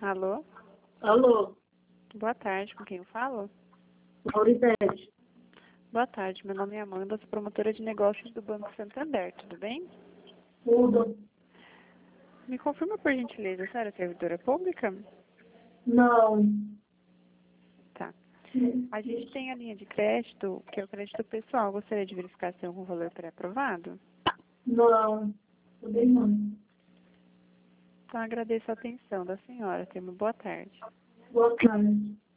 Alô? Alô, Boa tarde, com quem eu falo? Mauricete. Boa tarde, meu nome é Amanda, sou promotora de negócios do Banco Santander, tudo bem? Tudo? Me confirma por gentileza, a senhora é servidora pública? Não. Tá. A gente tem a linha de crédito, que é o crédito pessoal. Gostaria de verificar se tem algum valor pré-aprovado? Não. Também não. Então agradeço a atenção da senhora. Tenha uma boa tarde. Boa tarde.